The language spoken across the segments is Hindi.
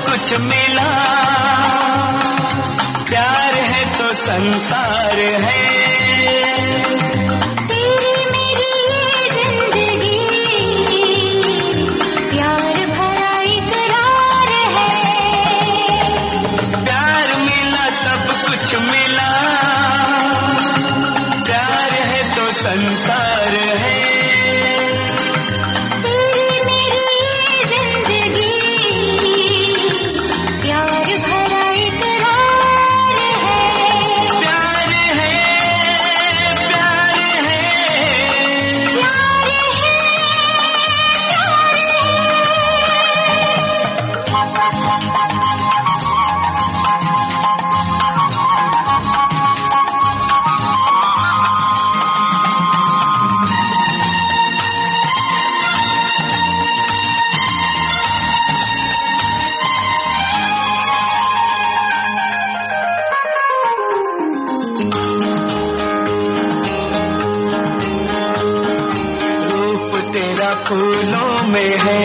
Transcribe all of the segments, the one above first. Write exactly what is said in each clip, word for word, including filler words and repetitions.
कुछ मिला, प्यार है तो संसार है। फूलों में है,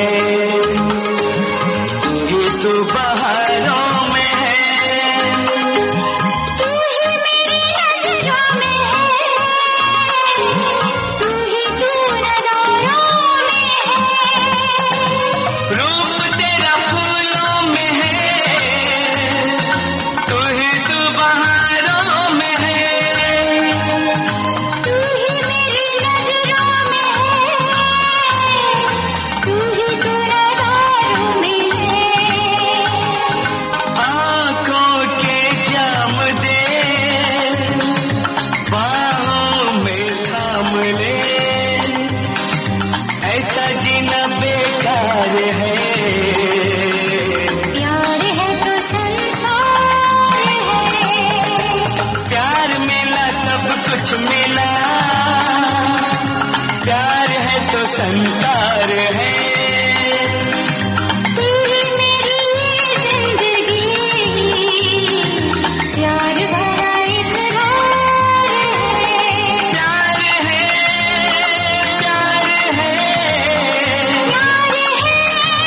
तू ही तू बहारों में है, तू ही मेरी नजरों में है, तू ही तू नजारों में है। रूप तेरा फूलों में है, तू ही तू बहारों में है, तू ही मेरी नजरों में संसार है। तेरी मेरी जिंदगी प्यार भरा इकरार है, प्यार है, प्यार है, प्यार है,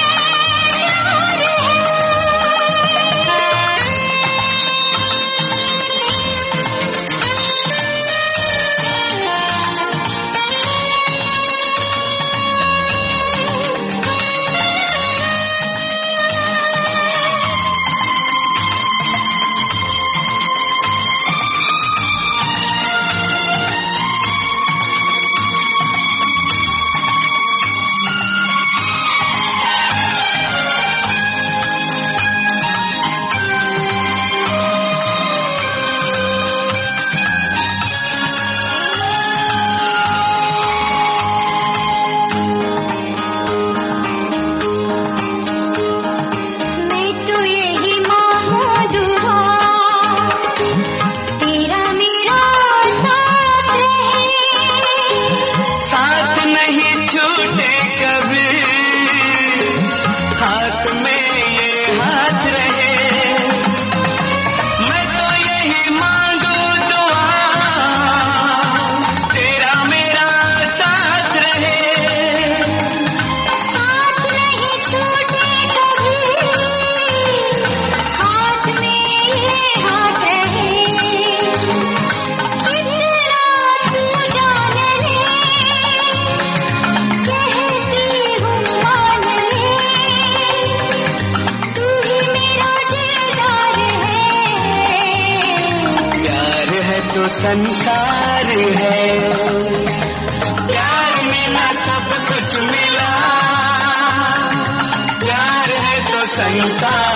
तो संसार है। प्यार मिला सब कुछ मिला, प्यार है तो संसार